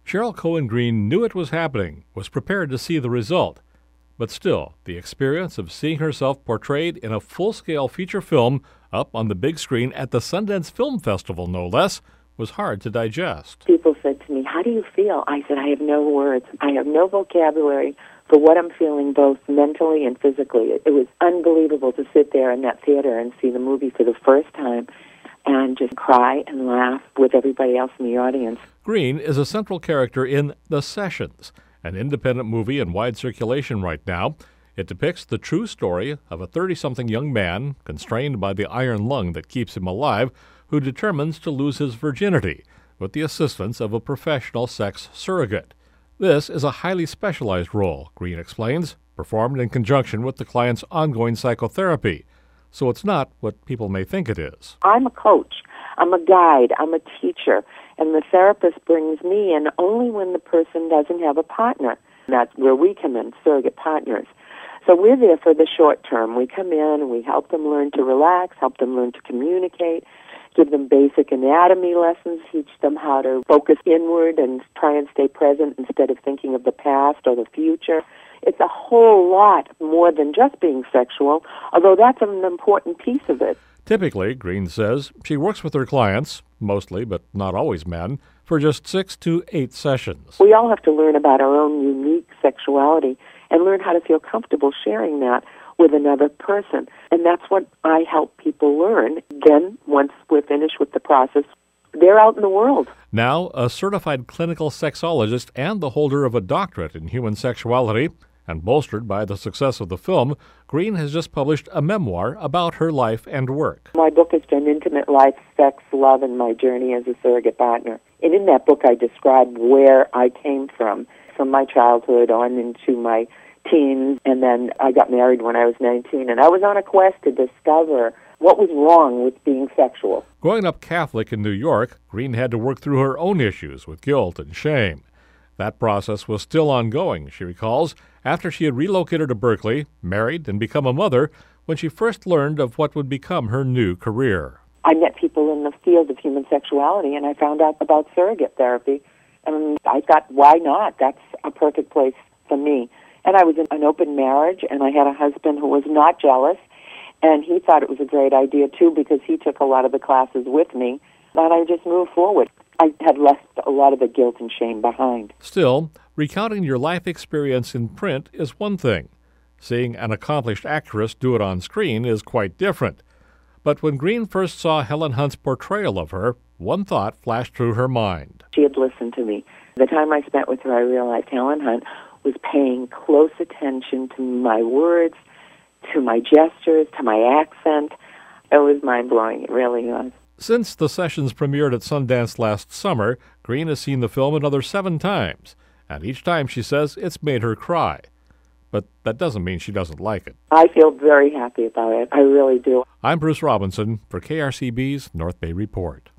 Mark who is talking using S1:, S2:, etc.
S1: Cheryl Cohen Greene knew it was happening, was prepared to see the result. But still, the experience of seeing herself portrayed in a full-scale feature film up on the big screen at the Sundance Film Festival, no less, was hard to digest.
S2: People said to me, "How do you feel?" I said, "I have no words. I have no vocabulary for what I'm feeling both mentally and physically." It was unbelievable to sit there in that theater and see the movie for the first time and just cry and laugh with everybody else in the audience.
S1: Greene is a central character in The Sessions, an independent movie in wide circulation right now. It depicts the true story of a 30-something young man, constrained by the iron lung that keeps him alive, who determines to lose his virginity with the assistance of a professional sex surrogate. This is a highly specialized role, Greene explains, performed in conjunction with the client's ongoing psychotherapy. So it's not what people may think it is.
S2: I'm a coach. I'm a guide. I'm a teacher. And the therapist brings me in only when the person doesn't have a partner. That's where we come in, surrogate partners. So we're there for the short term. We come in and we help them learn to relax, help them learn to communicate, give them basic anatomy lessons, teach them how to focus inward and try and stay present instead of thinking of the past or the future. It's a whole lot more than just being sexual, although that's an important piece of it.
S1: Typically, Greene says, she works with her clients, mostly but not always men, for just 6 to 8 sessions.
S2: We all have to learn about our own unique sexuality and learn how to feel comfortable sharing that with another person. And that's what I help people learn. Then, once we're finished with the process, they're out in the world.
S1: Now, a certified clinical sexologist and the holder of a doctorate in human sexuality, and bolstered by the success of the film, Greene has just published a memoir about her life and work.
S2: My book has been Intimate Life, Sex, Love, and My Journey as a Surrogate Partner. And in that book, I describe where I came from my childhood on into my teens, and then I got married when I was 19, and I was on a quest to discover what was wrong with being sexual.
S1: Growing up Catholic in New York, Greene had to work through her own issues with guilt and shame. That process was still ongoing, she recalls, after she had relocated to Berkeley, married, and become a mother, when she first learned of what would become her new career.
S2: I met people in the field of human sexuality, and I found out about surrogate therapy, and I thought, why not? That's a perfect place for me. And I was in an open marriage, and I had a husband who was not jealous, and he thought it was a great idea, too, because he took a lot of the classes with me, and I just moved forward. I had left a lot of the guilt and shame behind.
S1: Still, recounting your life experience in print is one thing. Seeing an accomplished actress do it on screen is quite different. But when Greene first saw Helen Hunt's portrayal of her, one thought flashed through her mind.
S2: She had listened to me. The time I spent with her, I realized Helen Hunt was paying close attention to my words, to my gestures, to my accent. It was mind-blowing. It really was.
S1: Since The Sessions premiered at Sundance last summer, Greene has seen the film another 7 times, and each time she says it's made her cry. But that doesn't mean she doesn't like it.
S2: I feel very happy about it. I really do.
S1: I'm Bruce Robinson for KRCB's North Bay Report.